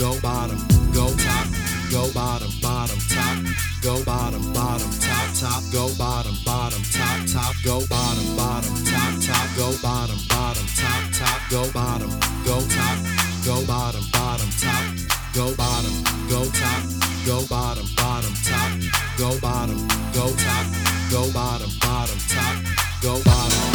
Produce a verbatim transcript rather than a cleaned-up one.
go bottom, go top, go bottom, bottom, top, go bottom, bottom, top, top, go bottom, bottom, top, top, go bottom, bottom, top, top, go bottom, bottom, top, top, go bottom, go top, go bottom, bottom, top, go bottom, go top, go bottom, bottom, top, go bottom, go top, go bottom, bottom, top, go bottom.